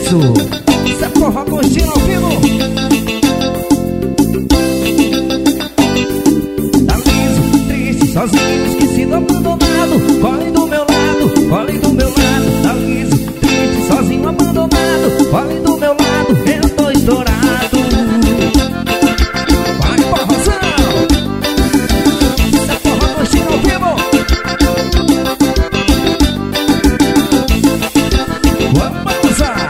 Liso, isso é forró com estilo ao vivo. Tá liso, triste, sozinho, esquecido, abandonado. Colhem do meu lado, colhem do meu lado. Tá liso, triste, sozinho, abandonado. Colhem do meu lado, eu tô estourado. Vai, forrozão, isso é forró com estilo ao vivo. Vamos lá.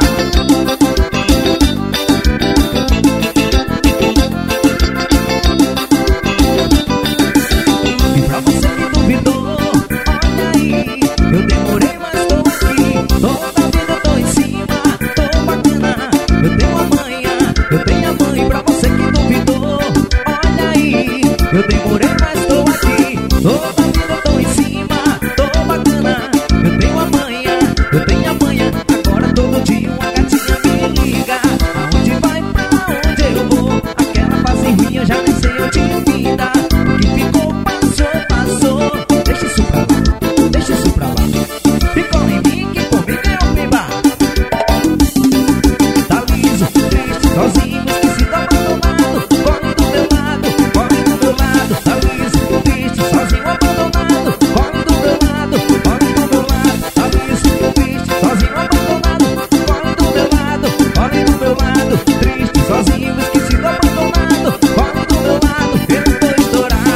E pra você que duvidou, olha aí, eu demorei, mas tô aqui. Toda vida eu tô em cima, tô bacana. Eu tenho a manha, eu tenho a mãe. Pra você que duvidou, olha aí, eu demorei, mas tô aqui. Toda vida eu tô em cima, tô bacana. Eu tenho a manha, eu tenho a manha. Agora todo dia uma gatinha me liga. Aonde vai, pra onde eu vou? Aquela fase ruim eu já nem sei onde vida. O que ficou, passou, passou. Deixa isso pra lá, deixa isso pra lá. Ficou em mim que comigo eu viva. Tá liso, triste, sozinho, esquecido, abandonado. Corre do meu lado, corre do meu lado. Tá liso, triste, sozinho, abandonado. Corre do meu lado, corre do meu lado. Tá liso, triste, sozinho, abandonado. Corre do meu lado, corre do meu lado. Triste, sozinho, esquecido, abandonado. Corre do meu lado, eu tô estourado.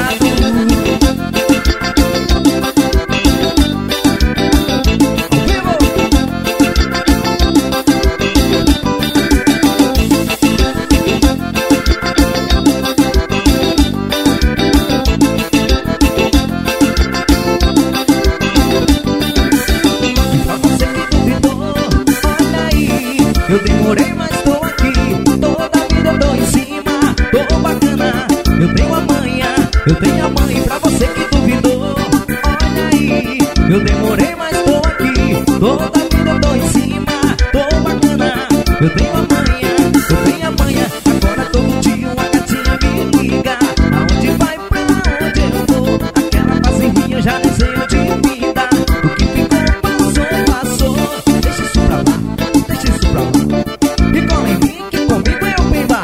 E pra você que duvidou, olha aí, eu demorei, mas tô aqui. Toda vida eu tô em cima, tô bacana. Eu tenho a manha, eu tenho a mãe. Pra você que duvidou, olha aí, eu demorei, mas tô aqui. Toda vida eu tô em cima, tô bacana. Eu tenho a manha, eu tenho a manha. Agora todo dia uma gatinha me liga. Aonde vai, pra onde eu vou? Aquela fase ruim eu já nem sei onde vida. O que ficou, passou, passou. Deixa isso pra lá, deixa isso pra lá. E cola em mim que comigo eu viva.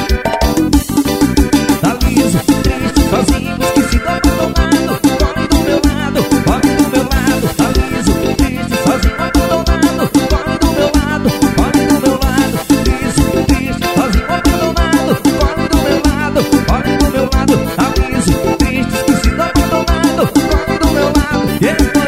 Tá liso, triste, sozinho, esquecido, abandonado. Corre do meu lado, corre do meu lado. Tá liso, triste, sozinho, abandonado. Corre do meu lado, corre do meu lado. Liso, triste, sozinho, abandonado. Corre do meu lado, corre do meu lado. Tá liso, triste, esquecido, abandonado. Corre do meu lado, eu tô